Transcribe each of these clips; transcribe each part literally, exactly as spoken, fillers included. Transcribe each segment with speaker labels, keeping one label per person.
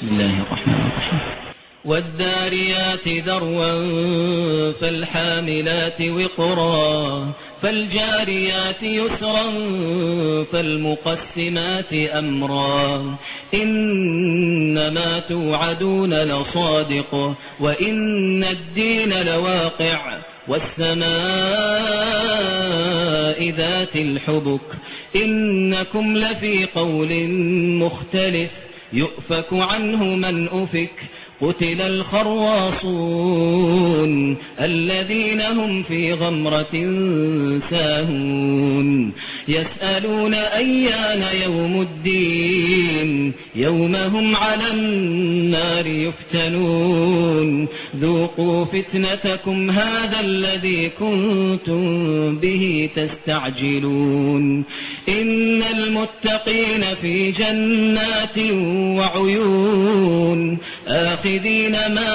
Speaker 1: بسم الله الرحمن الرحيم.
Speaker 2: والذاريات ذروا فالحاملات وقرا فالجاريات يسرا فالمقسمات أمرا إنما توعدون لصادق وإن الدين لواقع والسماء ذات الحبك إنكم لفي قول مختلف يؤفك عنه من أفك قتل الخراصون الذين هم في غمرة ساهون يسألون أيان يوم الدين يوم هم على النار يفتنون ذوقوا فتنتكم هذا الذي كنتم به تستعجلون إن المتقين في جنات وعيون آخذين ما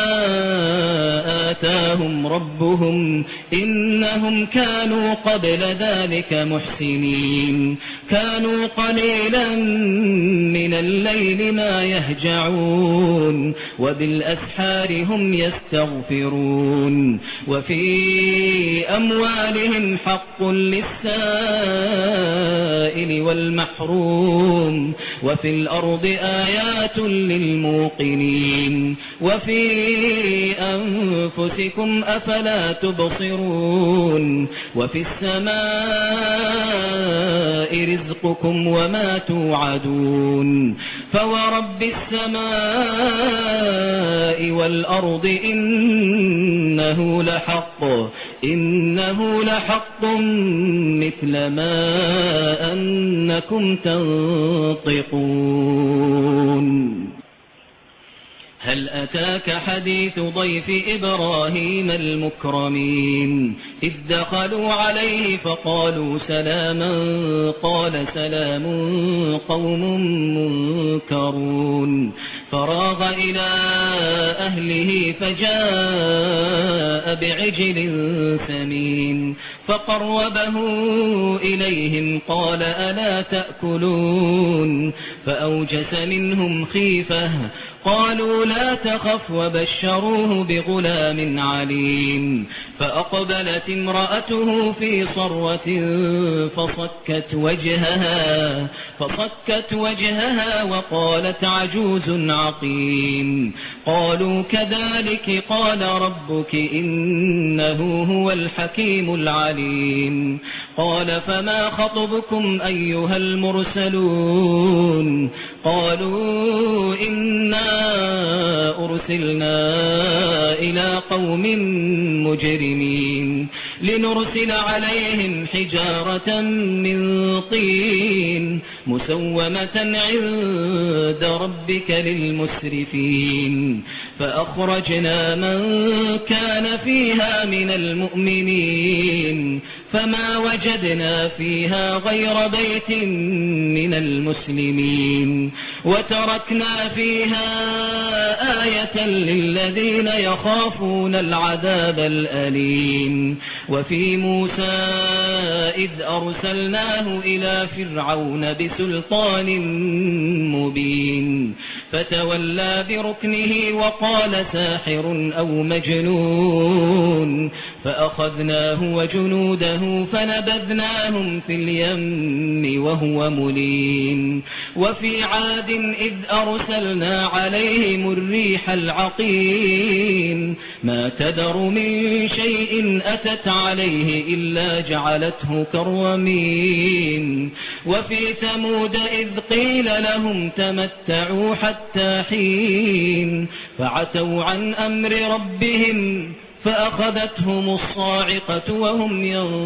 Speaker 2: آتاهم ربهم إنهم كانوا قبل ذلك محسنين كانوا قليلا من الليل ما يهجعون وبالأسحار هم يستغفرون وفي أموالهم حق للسائل والمحروم وفي الأرض آيات للموقنين وفي أنفسكم أفلا تبصرون وفي السماء رزقكم وما توعدون فورب السماء والأرض إنه لحق إنه لحق مثل ما أنكم تنطقون هل أتاك حديث ضيف إبراهيم المكرمين إذ دخلوا عليه فقالوا سلاما قال سلام قوم منكرون فراغ إلى أهله فجاء بعجل سمين فقربه إليهم قال ألا تأكلون فأوجس منهم خيفة قالوا لا تخف وبشروه بغلام عليم فأقبلت امرأته في صرة فصكت وجهها فصكت وجهها وقالت عجوز عقيم قالوا كذلك قال ربك إنه هو الحكيم العليم قال فما خطبكم أيها المرسلون قالوا إنا أرسلنا إلى قوم مجرمين لنرسل عليهم حجارة من طين مسومة عند ربك للمسرفين فأخرجنا من كان فيها من المؤمنين فما وجدنا فيها غير بيت من المسلمين وتركنا فيها آية للذين يخافون العذاب الأليم وفي موسى إذ أرسلناه إلى فرعون بسلطان مبين فتولى بركنه وقال ساحر أو مجنون فأخذناه وجنوده فنبذناهم في اليم وهو مليم وفي عاد إذ أرسلنا عليهم الريح العقيم ما تذر من شيء أتت عليه إلا جعلته كالرميم وفي ثمود إذ قيل لهم تمتعوا حتى حين فعتوا عن أمر ربهم فأخذتهم الصاعقة وهم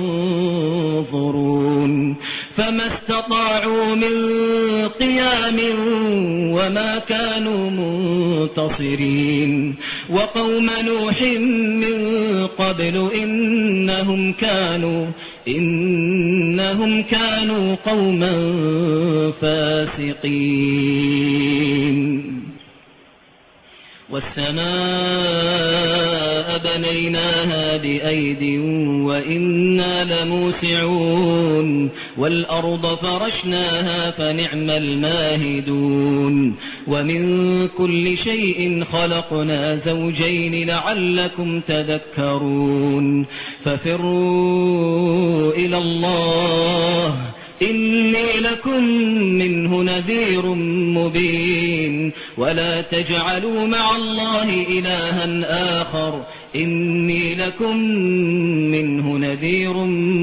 Speaker 2: ينظرون فما استطاعوا من قيام وما كانوا منتصرين وقوم نوح من قبل إنهم كانوا إنهم كانوا قوما فاسقين والسماء بنيناها بأيد وإنا لموسعون والأرض فرشناها فنعم الماهدون ومن كل شيء خلقنا زوجين لعلكم تذكرون ففروا إلى الله إني لكم منه نذير مبين ولا تجعلوا مع الله إلها آخر إني لكم منه نذير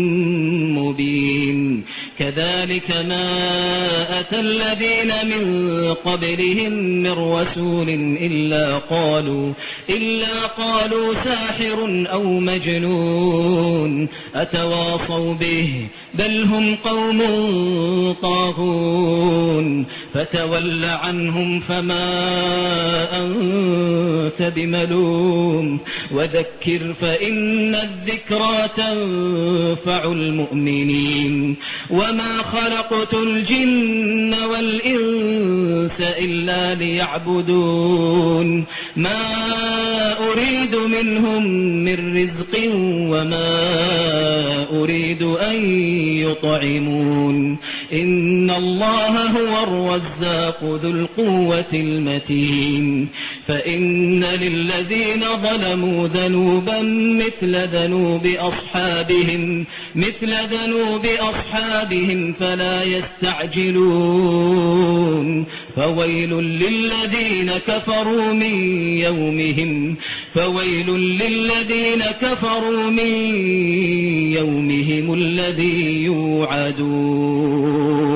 Speaker 2: مبين كذلك ما أتى الذين من قبلهم من رسول إلا قالوا إلا قالوا ساحر أو مجنون أتواصوا به بل هم قوم طاغون فتول عنهم فما أنت بملوم وذكر فإن الذكرى تنفع المؤمنين وما خلقت الجن والإنس إلا ليعبدون ما أريد منهم من رزق وما أريد أن يطعمون إن الله هو الرزاق ذو القوة المتين فإن للذين ظلموا ذنوبا مثل ذنوب أصحابهم مثل ذنوب أصحابهم فلا يستعجلون فويل للذين كفروا من يومهم فويل للذين كفروا من يومهم الذي يوعدون